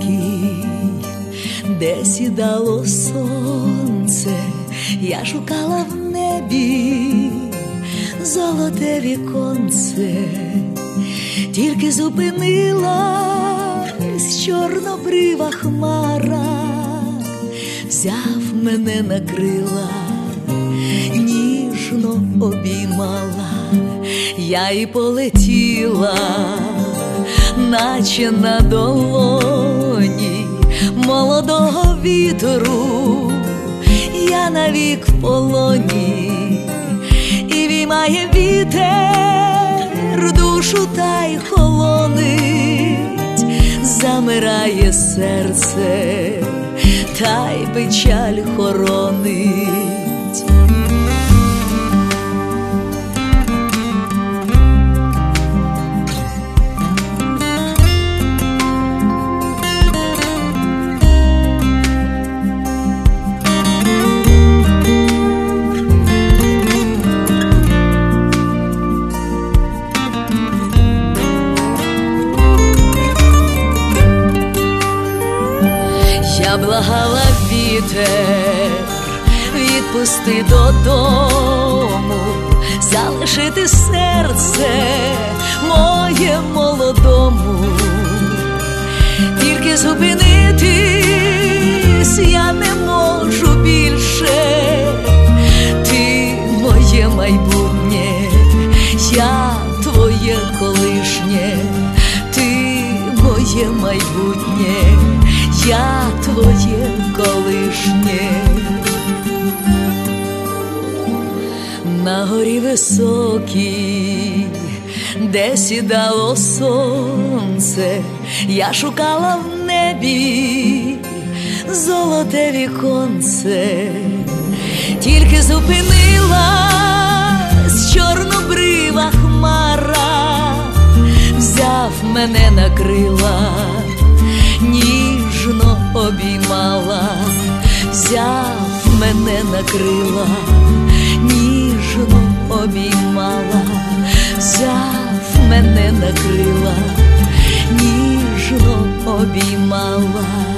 високий, де сідало сонце, я шукала в небі золоте віконце, тільки зупинилась чорнобрива хмара, взяв мене на крила, ніжно обіймала, я і полетіла, наче на долоні молодого вітру, я навік в полоні, і віймає вітер душу та й холонить, замирає серце, та й печаль хоронить. Я благала вітер, відпусти додому, залишити серце моє молодому, тільки зупинитись я не можу більше, ти моє майбутнє, я твоє колишнє, ти моє майбутнє, я твоє колишнє. На горі високій, де сідало сонце, я шукала в небі золоте віконце, тільки зупинилась чорнобрива хмара, взяв мене на крила, ніжно обіймала, взяв мене на крила, ніжно обіймала, взяв мене на крила, ніжно обіймала.